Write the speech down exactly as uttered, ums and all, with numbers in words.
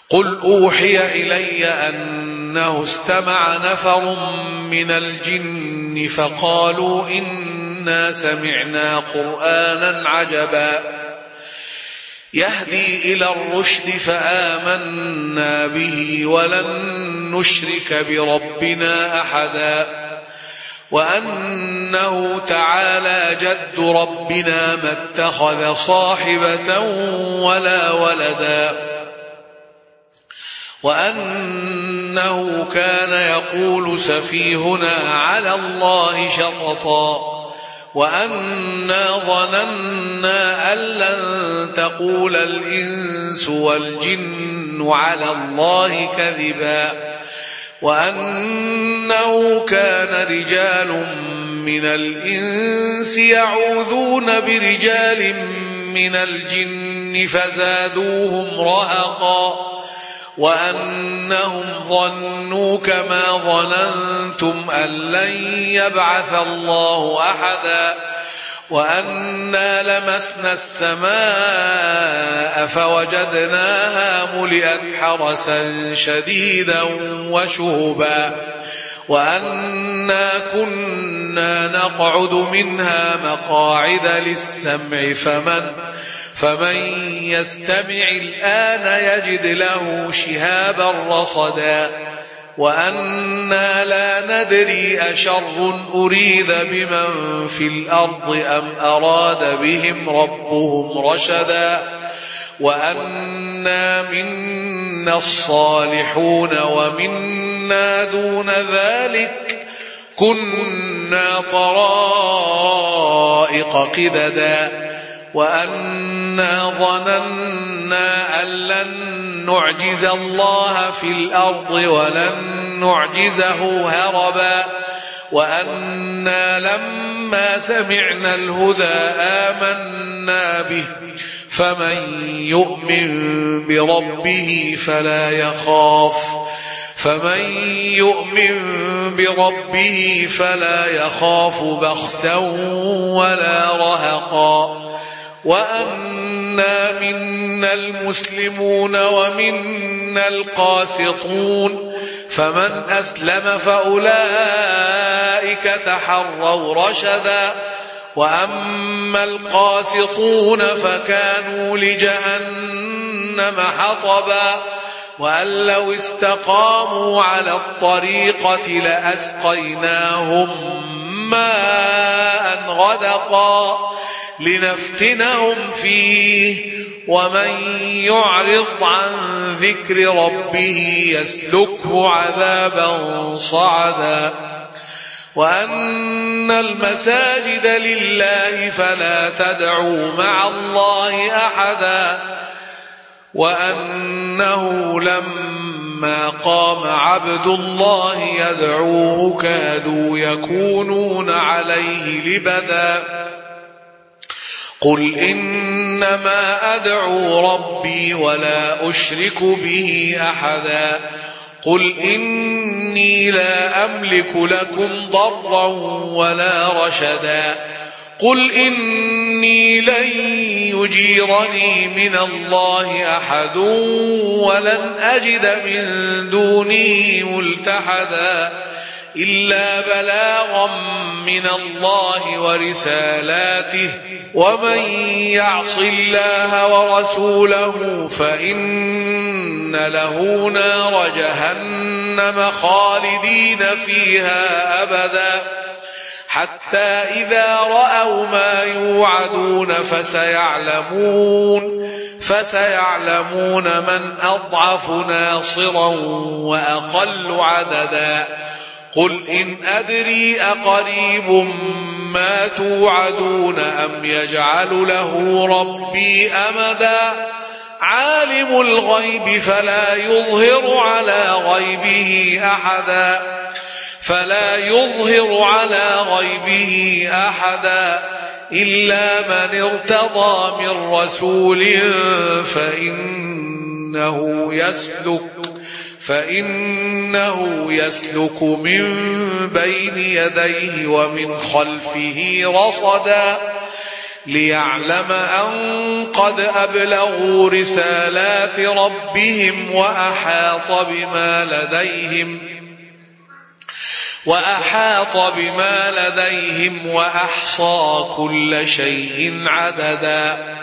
قل أوحي إلي أنه استمع نفر من الجن فقالوا إنا سمعنا قرآنا عجبا يهدي إلى الرشد فآمنا به ولن نشرك بربنا أحدا وأنه تعالى جد ربنا ما اتخذ صاحبة ولا ولدا وأنه كان يقول سفيهنا على الله شططا وأنا ظننا أن لن تقول الإنس والجن على الله كذبا وأنه كان رجال من الإنس يعوذون برجال من الجن فزادوهم رهقا وأنهم ظنوا كما ظننتم أن لن يبعث الله أحدا وأنا لمسنا السماء فوجدناها ملئت حرسا شديدا وشهبا وأنا كنا نقعد منها مقاعد للسمع فمن فمن يستمع الآن يجد له شهابا رصدا وأنا لا ندري أشر أريد بمن في الأرض أم أراد بهم ربهم رشدا وأنا منا الصالحون ومنا دون ذلك كنا طرائق قددا وأنا ظننا أن لن نعجز الله في الأرض ولن نعجزه هربا وأنا لما سمعنا الهدى آمنا به فمن يؤمن بربه فلا يخاف فمن يؤمن بربه فلا يخاف بخسا ولا رهقا وأنا منا المسلمون ومنا القاسطون فمن أسلم فأولئك تحروا رشدا وأما القاسطون فكانوا لجهنم حطبا وأن لو استقاموا على الطريقة لأسقيناهم ماء غدقا لنفتنهم فيه ومن يعرض عن ذكر ربه يسلكه عذابا صعدا وأن المساجد لله فلا تدعوا مع الله أحدا وأنه لما قام عبد الله يدعوه كادوا يكونون عليه لبدا قل إنما أدعو ربي ولا أشرك به أحدا قل إني لا أملك لكم ضرا ولا رشدا قل إني لن يجيرني من الله أحد ولن أجد من دونه ملتحدا إلا بلاغا من الله ورسالاته ومن يعص الله ورسوله فإن له نار جهنم خالدين فيها أبدا حتى إذا رأوا ما يوعدون فسيعلمون فسيعلمون من أضعف ناصرا وأقل عددا قل إن أدري أقريب ما توعدون أم يجعل له ربي أمدا عالم الغيب فلا يظهر على غيبه أحدا فلا يظهر على غيبه أحدا إلا من ارتضى من رسول فإنه يسلك فإنه يسلك من بين يديه ومن خلفه رصدا ليعلم أن قد أبلغوا رسالات ربهم وأحاط بما لديهم وأحاط بما لديهم وأحصى كل شيء عددا